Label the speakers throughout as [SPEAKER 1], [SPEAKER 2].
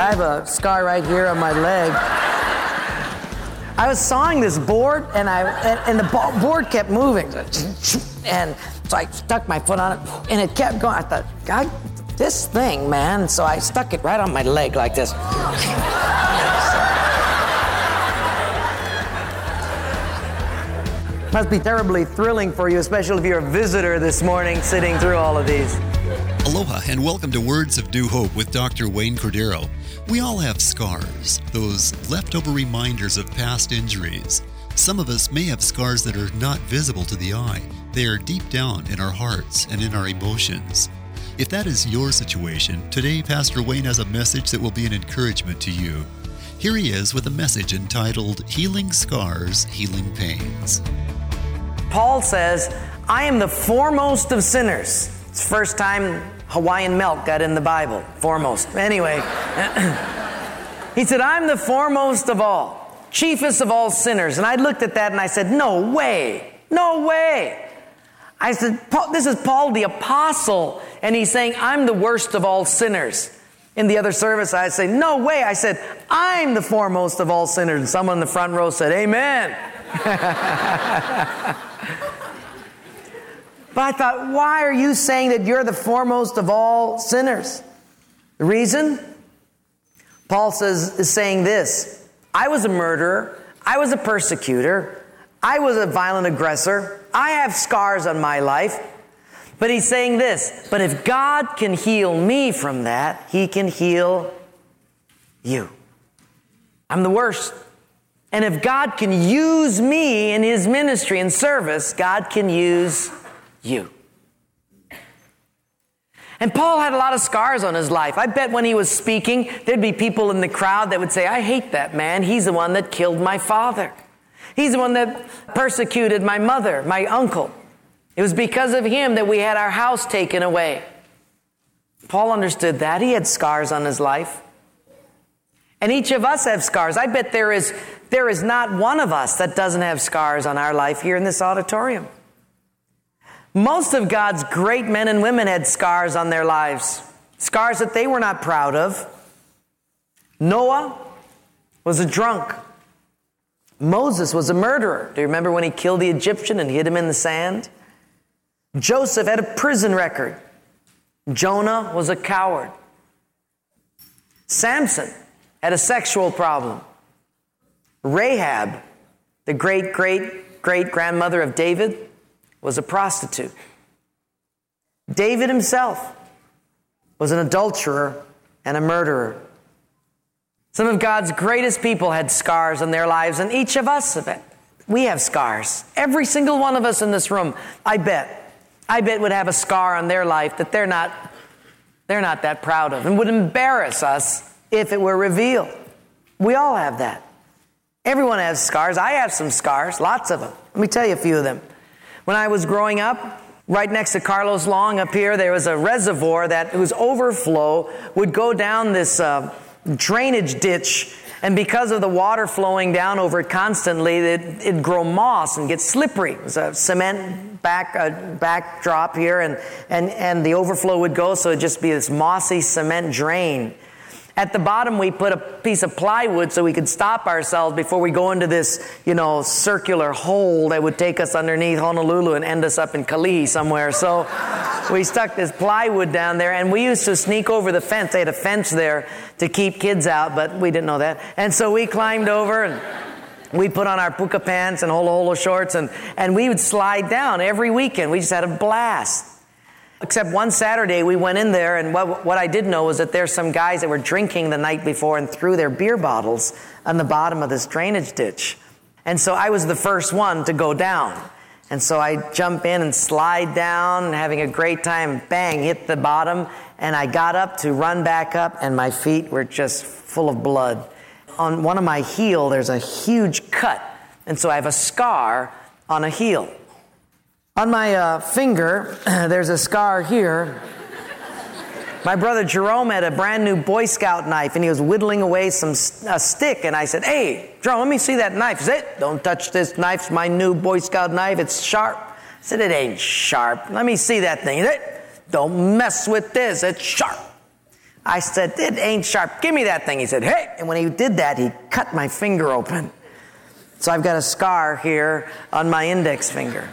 [SPEAKER 1] I have a scar right here on my leg. I was sawing this board, and the board kept moving. And so I stuck my foot on it, and it kept going. I thought, God, this thing, man. So I stuck it right on my leg like this. Must be terribly thrilling for you, especially if you're a visitor this morning sitting through all of these.
[SPEAKER 2] Aloha and welcome to Words of New Hope with Dr. Wayne Cordero. We all have scars, those leftover reminders of past injuries. Some of us may have scars that are not visible to the eye. They are deep down in our hearts and in our emotions. If that is your situation, today Pastor Wayne has a message that will be an encouragement to you. Here he is with a message entitled, Healing Scars, Healing Pains.
[SPEAKER 1] Paul says, I am the foremost of sinners. It's the first time Hawaiian milk got in the Bible. Foremost. Anyway, he said, I'm the foremost of all, chiefest of all sinners. And I looked at that and I said, no way. No way. I said, this is Paul the apostle. And he's saying, I'm the worst of all sinners. In the other service, I say, no way. I said, I'm the foremost of all sinners. And someone in the front row said, amen. But I thought, why are you saying that you're the foremost of all sinners? The reason? Paul is saying this. I was a murderer. I was a persecutor. I was a violent aggressor. I have scars on my life. But he's saying this. But if God can heal me from that, He can heal you. I'm the worst. And if God can use me in His ministry and service, God can use you. And Paul had a lot of scars on his life. I bet when he was speaking, there'd be people in the crowd that would say, I hate that man. He's the one that killed my father. He's the one that persecuted my mother, my uncle. It was because of him that we had our house taken away. Paul understood that. He had scars on his life. And each of us have scars. I bet there is not one of us that doesn't have scars on our life here in this auditorium. Most of God's great men and women had scars on their lives. Scars that they were not proud of. Noah was a drunk. Moses was a murderer. Do you remember when he killed the Egyptian and hid him in the sand? Joseph had a prison record. Jonah was a coward. Samson had a sexual problem. Rahab, the great-great-great-grandmother of David, was a prostitute. David himself was an adulterer and a murderer. Some of God's greatest people had scars on their lives, and each of us have it. We have scars. Every single one of us in this room, I bet would have a scar on their life that they're not that proud of and would embarrass us if it were revealed. We all have that. Everyone has scars. I have some scars, lots of them. Let me tell you a few of them. When I was growing up, right next to Carlos Long up here, there was a reservoir that whose overflow would go down this drainage ditch. And because of the water flowing down over it constantly, it'd grow moss and get slippery. It was a cement backdrop here, and the overflow would go, so it'd just be this mossy cement drain. At the bottom, we put a piece of plywood so we could stop ourselves before we go into this, circular hole that would take us underneath Honolulu and end us up in Kalihi somewhere. So we stuck this plywood down there, and we used to sneak over the fence. They had a fence there to keep kids out, but we didn't know that. And so we climbed over, and we put on our puka pants and holo shorts, and we would slide down every weekend. We just had a blast. Except one Saturday we went in there, and what I did know was that there's some guys that were drinking the night before and threw their beer bottles on the bottom of this drainage ditch. And so I was the first one to go down. And so I jump in and slide down, having a great time, bang, hit the bottom, and I got up to run back up, and my feet were just full of blood. On one of my heel, there's a huge cut, and so I have a scar on a heel. On my finger, there's a scar here. My brother Jerome had a brand new Boy Scout knife, and he was whittling away a stick. And I said, hey, Jerome, let me see that knife. He said, don't touch this knife. It's my new Boy Scout knife. It's sharp. I said, it ain't sharp. Let me see that thing. He said, don't mess with this. It's sharp. I said, it ain't sharp. Give me that thing. He said, hey. And when he did that, he cut my finger open. So I've got a scar here on my index finger.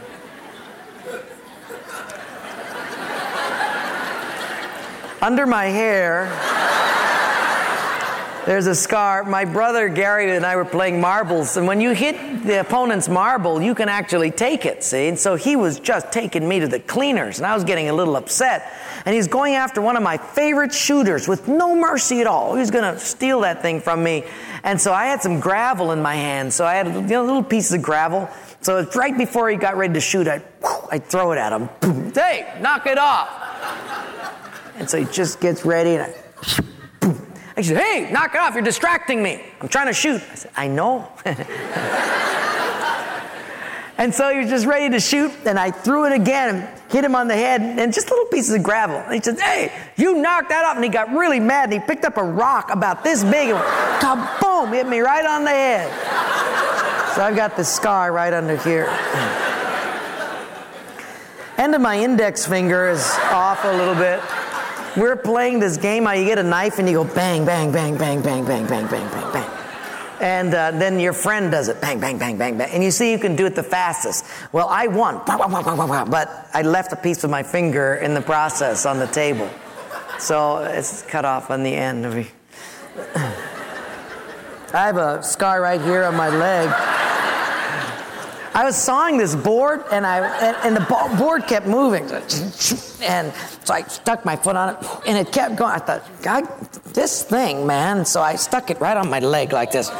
[SPEAKER 1] Under my hair, there's a scar. My brother Gary and I were playing marbles, and when you hit the opponent's marble, you can actually take it, see? And so he was just taking me to the cleaners, and I was getting a little upset. And he's going after one of my favorite shooters with no mercy at all. He was going to steal that thing from me. And so I had some gravel in my hand, so I had little pieces of gravel. So it's right before he got ready to shoot, I'd throw it at him. Boom. Hey, knock it off. And so he just gets ready, and I said, hey, knock it off. You're distracting me. I'm trying to shoot. I said, I know. And so he was just ready to shoot, and I threw it again, hit him on the head, and just little pieces of gravel. And he said, hey, you knocked that off. And he got really mad, and he picked up a rock about this big, and went, kaboom, hit me right on the head. So I've got the scar right under here. End of my index finger is off a little bit. We're playing this game how you get a knife and you go bang, bang, bang, bang, bang, bang, bang, bang, bang, bang. And then your friend does it, bang, bang, bang, bang, bang. And you see you can do it the fastest. Well, I won, but I left a piece of my finger in the process on the table. So it's cut off on the end. I have a scar right here on my leg. I was sawing this board, and the board kept moving. And so I stuck my foot on it, and it kept going. I thought, God, this thing, man. So I stuck it right on my leg like this.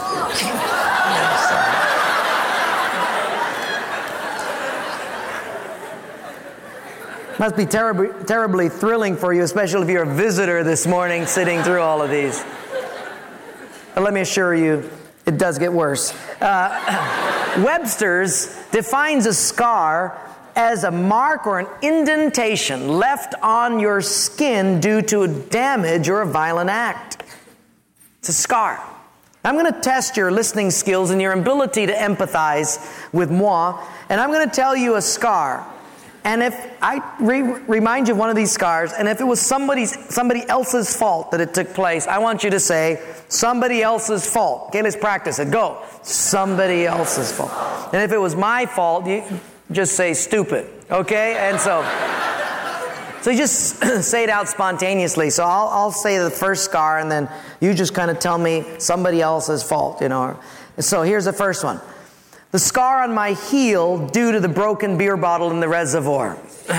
[SPEAKER 1] Must be terribly thrilling for you, especially if you're a visitor this morning sitting through all of these. But let me assure you, it does get worse. Webster's defines a scar as a mark or an indentation left on your skin due to a damage or a violent act. It's a scar. I'm going to test your listening skills and your ability to empathize with moi, and I'm going to tell you a scar. And if I remind you of one of these scars, and if it was somebody else's fault that it took place, I want you to say, somebody else's fault. Okay, let's practice it. Go. Somebody else's fault. And if it was my fault, you just say stupid. Okay? And so you just say it out spontaneously. So I'll say the first scar, and then you just kind of tell me somebody else's fault, you know. So here's the first one. The scar on my heel due to the broken beer bottle in the reservoir.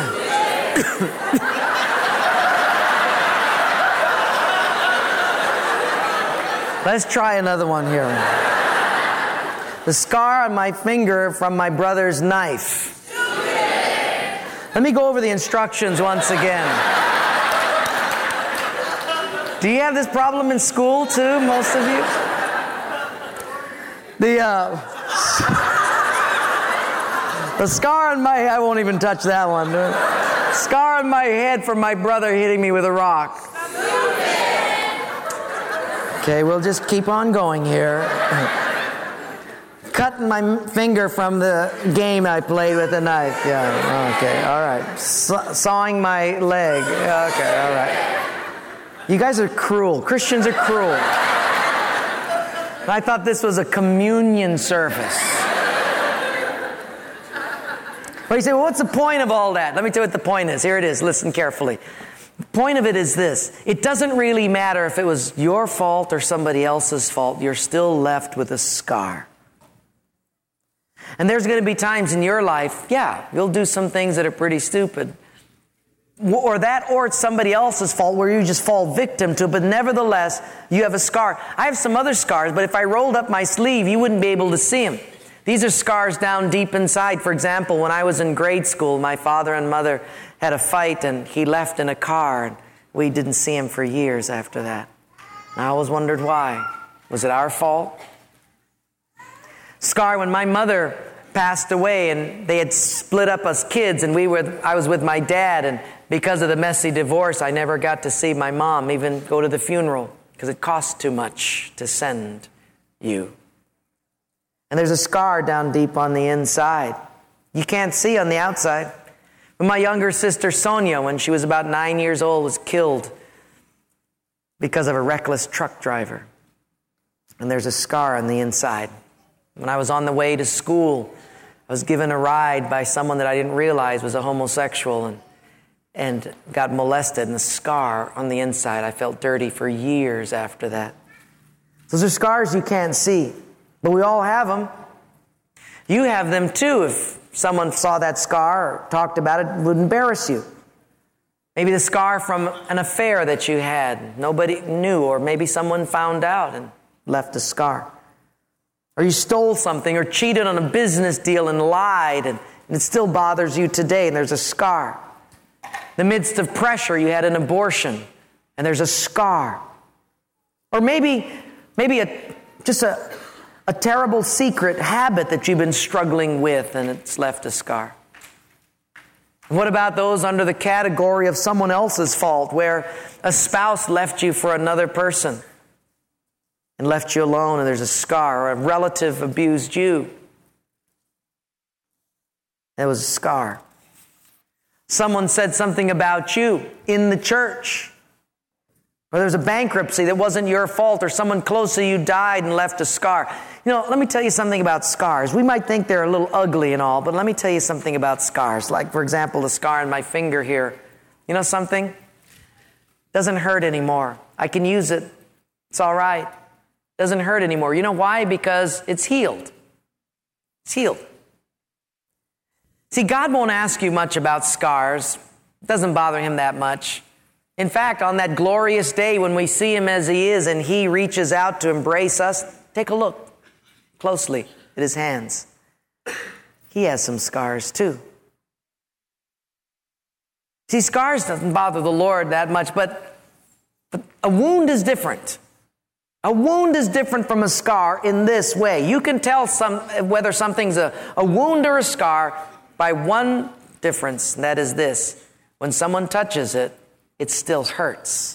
[SPEAKER 1] Let's try another one here. The scar on my finger from my brother's knife. Let me go over the instructions once again. Do you have this problem in school too, most of you? The scar on my... I won't even touch that one. Scar on my head from my brother hitting me with a rock. Okay, we'll just keep on going here. Cutting my finger from the game I played with a knife. Yeah, okay, all right. Sawing my leg. Okay, all right. You guys are cruel. Christians are cruel. I thought this was a communion service. But you say, well, what's the point of all that? Let me tell you what the point is. Here it is. Listen carefully. The point of it is this. It doesn't really matter if it was your fault or somebody else's fault. You're still left with a scar. And there's going to be times in your life, you'll do some things that are pretty stupid. Or it's somebody else's fault where you just fall victim to it. But nevertheless, you have a scar. I have some other scars, but if I rolled up my sleeve, you wouldn't be able to see them. These are scars down deep inside. For example, when I was in grade school, my father and mother had a fight, and he left in a car, and we didn't see him for years after that. And I always wondered why. Was it our fault? Scar when my mother passed away, and they had split up as kids, and I was with my dad, and because of the messy divorce, I never got to see my mom, even go to the funeral, because it cost too much to send you. And there's a scar down deep on the inside. You can't see on the outside. But my younger sister Sonia, when she was about 9 years old, was killed because of a reckless truck driver. And there's a scar on the inside. When I was on the way to school, I was given a ride by someone that I didn't realize was a homosexual and got molested, and a scar on the inside. I felt dirty for years after that. Those are scars you can't see, but we all have them. You have them too. If someone saw that scar or talked about it, it would embarrass you. Maybe the scar from an affair that you had, nobody knew, or maybe someone found out and left a scar. Or you stole something or cheated on a business deal and lied, and it still bothers you today, and there's a scar. In the midst of pressure, you had an abortion, and there's a scar. Or maybe just a terrible secret habit that you've been struggling with, and it's left a scar. What about those under the category of someone else's fault, where a spouse left you for another person and left you alone, and there's a scar, or a relative abused you? There was a scar. Someone said something about you in the church, or there's a bankruptcy that wasn't your fault, or someone close to you died and left a scar. You know, let me tell you something about scars. We might think they're a little ugly and all, but let me tell you something about scars. Like, for example, the scar on my finger here. You know something? Doesn't hurt anymore. I can use it. It's all right. Doesn't hurt anymore. You know why? Because it's healed. It's healed. See, God won't ask you much about scars. It doesn't bother him that much. In fact, on that glorious day when we see him as he is and he reaches out to embrace us, take a look closely at his hands. He has some scars too. See, scars doesn't bother the Lord that much, but a wound is different. A wound is different from a scar in this way. You can tell whether something's a wound or a scar by one difference, and that is this. When someone touches it, it still hurts.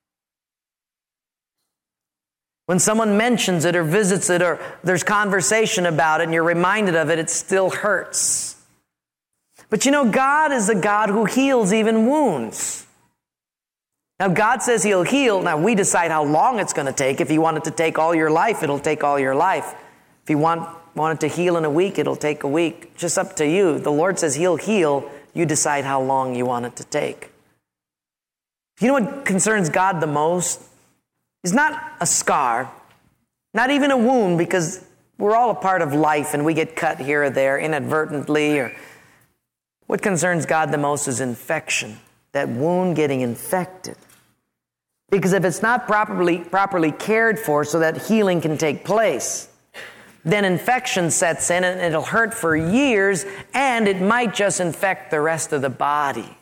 [SPEAKER 1] When someone mentions it or visits it or there's conversation about it and you're reminded of it, it still hurts. But you know, God is a God who heals even wounds. Now, God says he'll heal. Now, we decide how long it's going to take. If you want it to take all your life, it'll take all your life. If you want it to heal in a week, it'll take a week. Just up to you. The Lord says he'll heal. You decide how long you want it to take. You know what concerns God the most? It's not a scar, not even a wound, because we're all a part of life and we get cut here or there inadvertently. Or what concerns God the most is infection, that wound getting infected. Because if it's not properly cared for so that healing can take place, then infection sets in and it'll hurt for years, and it might just infect the rest of the body.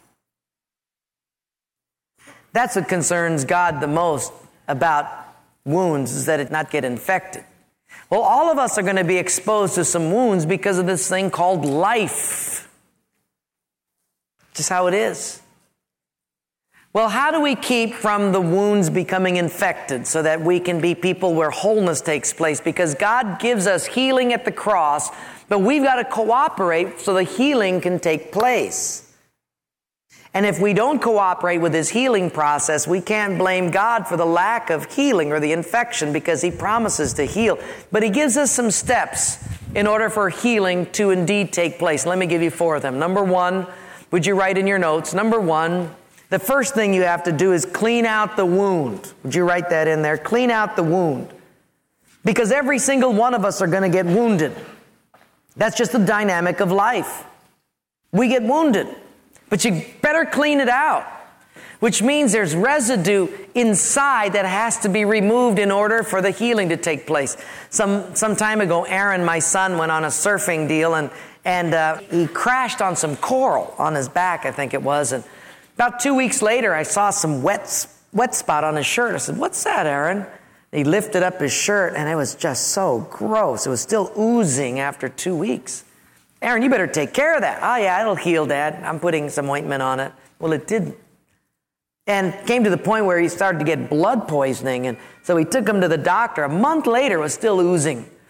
[SPEAKER 1] That's what concerns God the most about wounds, is that it not get infected. Well, all of us are going to be exposed to some wounds because of this thing called life. Just how it is. Well, how do we keep from the wounds becoming infected so that we can be people where wholeness takes place? Because God gives us healing at the cross, but we've got to cooperate so the healing can take place. And if we don't cooperate with his healing process, we can't blame God for the lack of healing or the infection, because he promises to heal. But he gives us some steps in order for healing to indeed take place. Let me give you 4 of them. Number 1, would you write in your notes? Number 1, the first thing you have to do is clean out the wound. Would you write that in there? Clean out the wound. Because every single one of us are going to get wounded. That's just the dynamic of life. We get wounded. But you better clean it out, which means there's residue inside that has to be removed in order for the healing to take place. Some time ago, Aaron, my son, went on a surfing deal, and he crashed on some coral on his back, I think it was. And about 2 weeks later, I saw some wet spot on his shirt. I said, "What's that, Aaron?" And he lifted up his shirt, and it was just so gross. It was still oozing after 2 weeks. "Aaron, you better take care of that." "Oh, yeah, it'll heal, Dad. I'm putting some ointment on it." Well, it didn't. And came to the point where he started to get blood poisoning. And so he took him to the doctor. A month later, it was still oozing.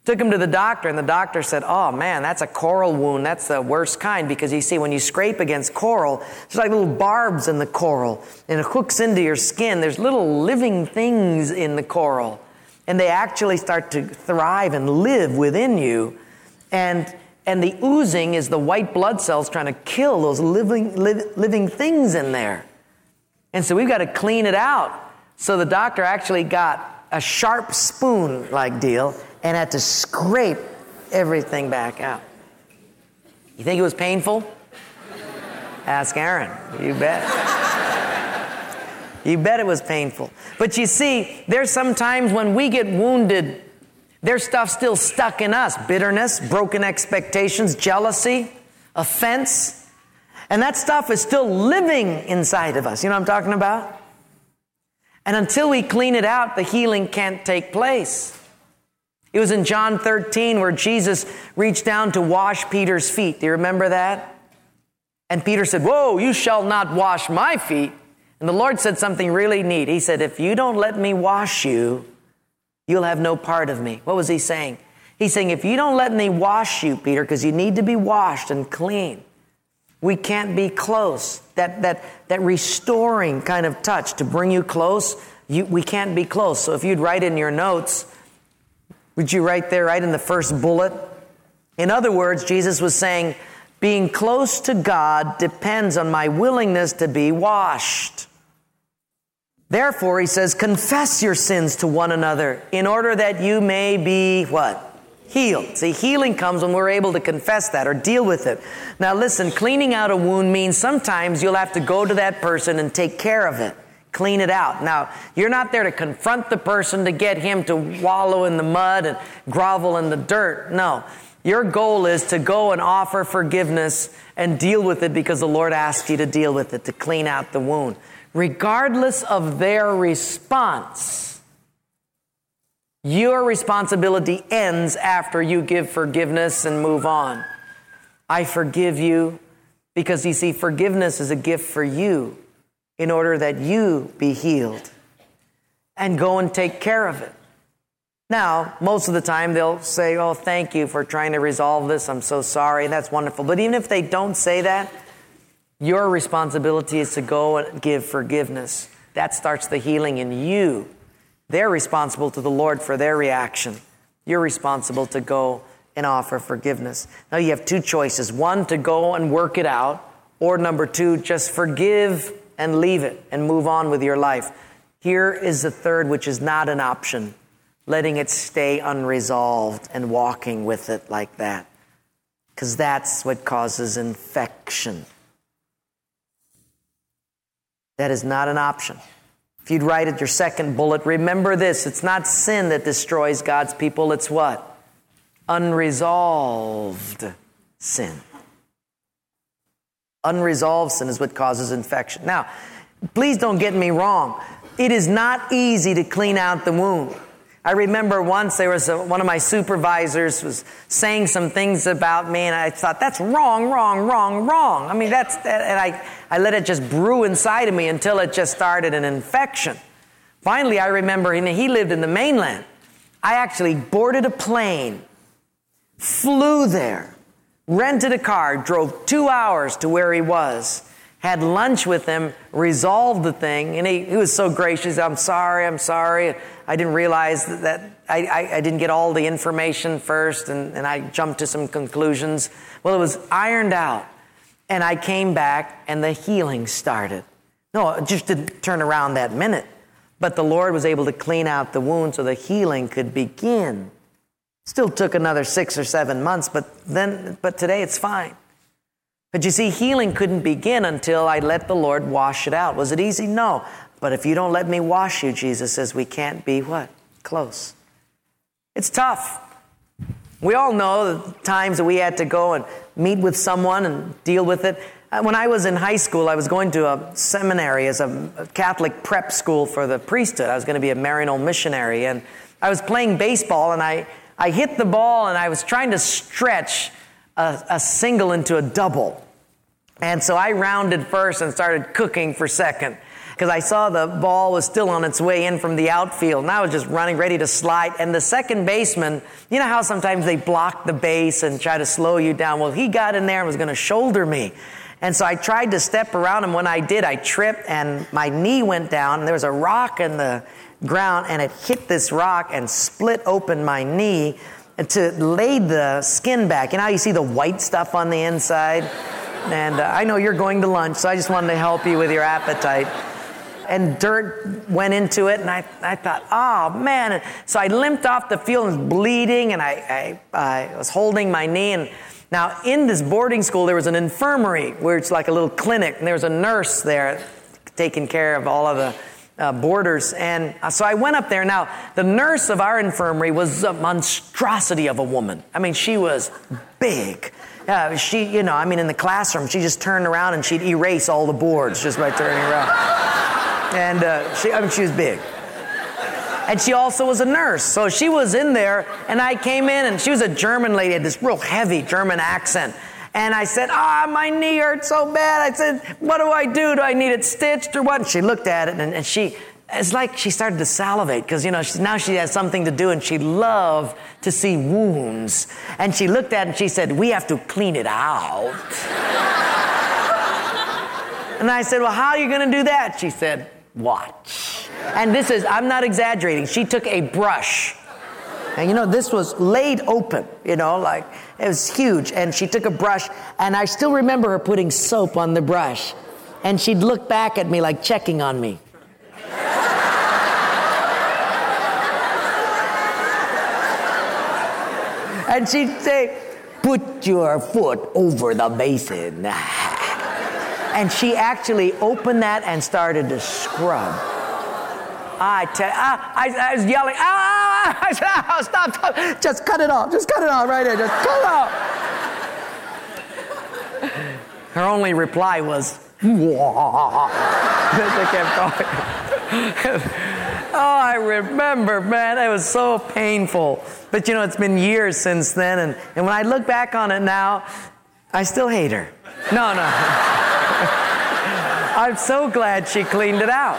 [SPEAKER 1] Took him to the doctor, and the doctor said, oh man, that's a coral wound. That's the worst kind, because you see, when you scrape against coral, there's like little barbs in the coral, and it hooks into your skin. There's little living things in the coral, and they actually start to thrive and live within you. And the oozing is the white blood cells trying to kill those living things in there. And so we've got to clean it out. So the doctor actually got a sharp spoon-like deal and had to scrape everything back out. You think it was painful? Ask Aaron. You bet. You bet it was painful. But you see, there's some times when we get wounded, there's stuff still stuck in us. Bitterness, broken expectations, jealousy, offense. And that stuff is still living inside of us. You know what I'm talking about? And until we clean it out, the healing can't take place. It was in John 13 where Jesus reached down to wash Peter's feet. Do you remember that? And Peter said, whoa, you shall not wash my feet. And the Lord said something really neat. He said, if you don't let me wash you, you'll have no part of me. What was he saying? He's saying, if you don't let me wash you, Peter, because you need to be washed and clean, we can't be close. That restoring kind of touch to bring you close, we can't be close. So if you'd write in your notes, would you write there, right in the first bullet? In other words, Jesus was saying, being close to God depends on my willingness to be washed. Therefore, he says, confess your sins to one another in order that you may be what? Healed. See, healing comes when we're able to confess that or deal with it. Now listen, cleaning out a wound means sometimes you'll have to go to that person and take care of it. Clean it out. Now, you're not there to confront the person to get him to wallow in the mud and grovel in the dirt. No. Your goal is to go and offer forgiveness and deal with it because the Lord asked you to deal with it, to clean out the wound. Regardless of their response, your responsibility ends after you give forgiveness and move on. I forgive you because, you see, forgiveness is a gift for you in order that you be healed. And go and take care of it. Now, most of the time they'll say, oh, thank you for trying to resolve this. I'm so sorry. That's wonderful. But even if they don't say that, your responsibility is to go and give forgiveness. That starts the healing in you. They're responsible to the Lord for their reaction. You're responsible to go and offer forgiveness. Now you have two choices. One, to go and work it out. Or number two, just forgive and leave it and move on with your life. Here is the third, which is not an option. Letting it stay unresolved and walking with it like that. Because that's what causes infection. That is not an option. If you'd write it your second bullet, remember this. It's not sin that destroys God's people. It's what? Unresolved sin. Unresolved sin is what causes infection. Now, please don't get me wrong. It is not easy to clean out the wound. I remember once there was one of my supervisors was saying some things about me, and I thought, that's wrong. I mean, and I let it just brew inside of me until it just started an infection. Finally, I remember he lived in the mainland. I actually boarded a plane, flew there, rented a car, drove 2 hours to where he was, had lunch with him, resolved the thing, and he was so gracious. I'm sorry. I didn't realize that I didn't get all the information first, and I jumped to some conclusions. Well, it was ironed out, and I came back, and the healing started. No, it just didn't turn around that minute, but the Lord was able to clean out the wound so the healing could begin. Still took another 6 or 7 months, but today it's fine. But you see, healing couldn't begin until I let the Lord wash it out. Was it easy? No. But if you don't let me wash you, Jesus says, we can't be what? Close. It's tough. We all know the times that we had to go and meet with someone and deal with it. When I was in high school, I was going to a seminary as a Catholic prep school for the priesthood. I was going to be a Maryknoll missionary. And I was playing baseball, and I hit the ball, and I was trying to stretch a single into a double. And so I rounded first and started cooking for second. because I saw the ball was still on its way in from the outfield, and I was just running, ready to slide. And the second baseman, you know how sometimes they block the base and try to slow you down? Well, he got in there and was going to shoulder me. And so I tried to step around him. When I did, I tripped, and my knee went down, and there was a rock in the ground, and it hit this rock and split open my knee to lay the skin back. You know how you see the white stuff on the inside? And I know you're going to lunch, so I just wanted to help you with your appetite. And dirt went into it, and I thought, oh, man. And so I limped off the field and was bleeding, and I was holding my knee. And now, in this boarding school, there was an infirmary where it's like a little clinic, and there was a nurse there taking care of all of the boarders. And so I went up there. Now, the nurse of our infirmary was a monstrosity of a woman. I mean, she was big. She, you know, I mean, in the classroom, she just turned around and she'd erase all the boards just by turning around. And she was big. And she also was a nurse. So she was in there, and I came in, and she was a German lady, had this real heavy German accent. And I said, my knee hurts so bad. I said, what do I do? Do I need it stitched or what? And she looked at it, and it's like she started to salivate because, you know, now she has something to do, and she loved to see wounds. And she looked at it, and she said, we have to clean it out. And I said, well, how are you going to do that? She said, watch. And I'm not exaggerating. She took a brush. And, you know, this was laid open, you know, like it was huge. And she took a brush, and I still remember her putting soap on the brush. And she'd look back at me like checking on me. And she'd say, put your foot over the basin. And she actually opened that and started to scrub. I was yelling, I said, stop, just cut it off right there, just cut it off. Her only reply was, they kept going. Oh, I remember, man, it was so painful. But you know, it's been years since then, and when I look back on it now, I still hate her. No. I'm so glad she cleaned it out.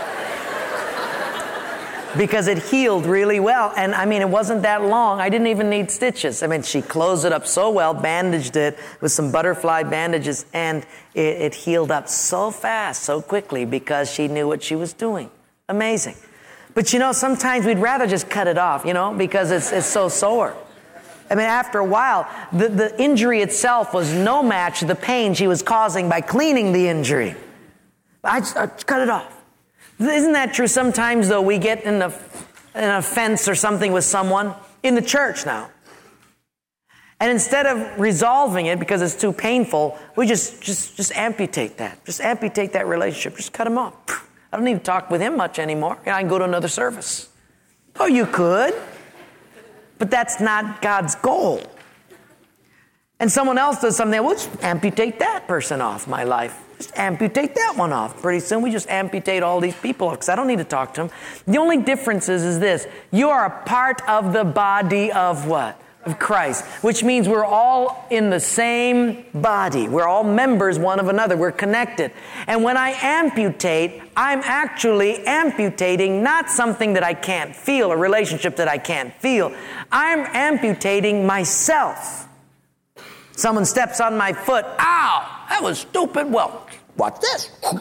[SPEAKER 1] Because it healed really well. And I mean, it wasn't that long. I didn't even need stitches. I mean, she closed it up so well, bandaged it with some butterfly bandages, and it healed up so fast, so quickly, because she knew what she was doing. Amazing. But you know, sometimes we'd rather just cut it off, you know, because it's so sore. I mean, after a while, the injury itself was no match to the pain she was causing by cleaning the injury. I cut it off. Isn't that true? Sometimes, though, we get in an offense or something with someone in the church now. And instead of resolving it because it's too painful, we just amputate that. Just amputate that relationship. Just cut him off. I don't need to talk with him much anymore. I can go to another service. Oh, you could. But that's not God's goal. And someone else does something, well, just amputate that person off my life. Just amputate that one off. Pretty soon we just amputate all these people because I don't need to talk to them. The only difference is this. You are a part of the body of what? Of Christ. Which means we're all in the same body. We're all members one of another. We're connected. And when I amputate, I'm actually amputating not something that I can't feel, a relationship that I can't feel. I'm amputating myself. Someone steps on my foot. Ow! That was stupid. Well, watch this. And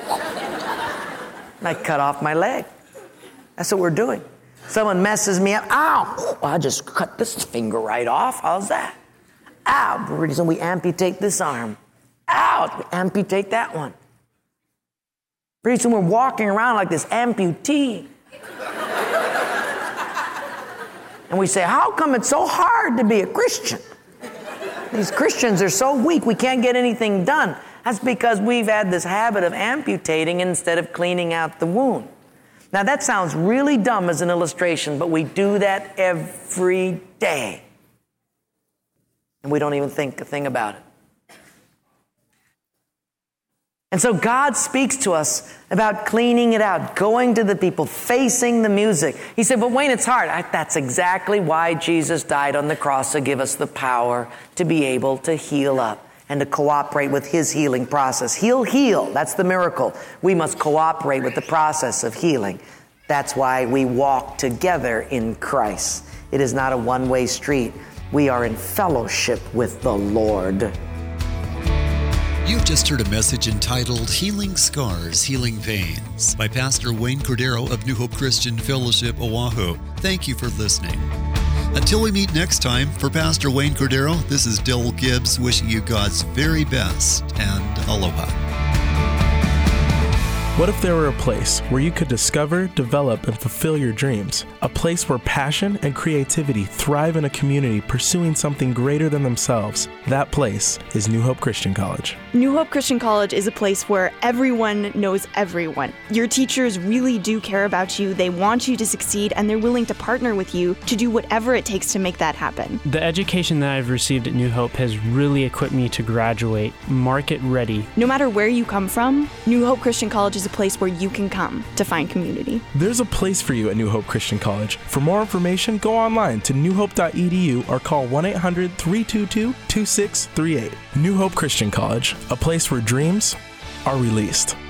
[SPEAKER 1] I cut off my leg. That's what we're doing. Someone messes me up. Ow! Well, I just cut this finger right off. How's that? Ow! The reason we amputate this arm. Ow! We amputate that one. Pretty soon we're walking around like this amputee. And we say, how come it's so hard to be a Christian? These Christians are so weak, we can't get anything done. That's because we've had this habit of amputating instead of cleaning out the wound. Now that sounds really dumb as an illustration, but we do that every day. And we don't even think a thing about it. And so God speaks to us about cleaning it out, going to the people, facing the music. He said, but Wayne, it's hard. That's exactly why Jesus died on the cross, to give us the power to be able to heal up. and to cooperate with His healing process. He'll heal. That's the miracle. We must cooperate with the process of healing. That's why we walk together in Christ. It is not a one-way street. We are in fellowship with the Lord.
[SPEAKER 2] You've just heard a message entitled Healing Scars, Healing Pains by Pastor Wayne Cordero of New Hope Christian Fellowship, Oahu. Thank you for listening. Until we meet next time, for Pastor Wayne Cordero, this is Dell Gibbs wishing you God's very best and aloha.
[SPEAKER 3] What if there were a place where you could discover, develop, and fulfill your dreams? A place where passion and creativity thrive in a community pursuing something greater than themselves. That place is New Hope Christian College.
[SPEAKER 4] New Hope Christian College is a place where everyone knows everyone. Your teachers really do care about you, they want you to succeed, and they're willing to partner with you to do whatever it takes to make that happen.
[SPEAKER 5] The education that I've received at New Hope has really equipped me to graduate market ready.
[SPEAKER 4] No matter where you come from, New Hope Christian College is a place where you can come to find community.
[SPEAKER 3] There's a place for you at New Hope Christian College. For more information, go online to newhope.edu or call 1-800-322-2638. New Hope Christian College, a place where dreams are released.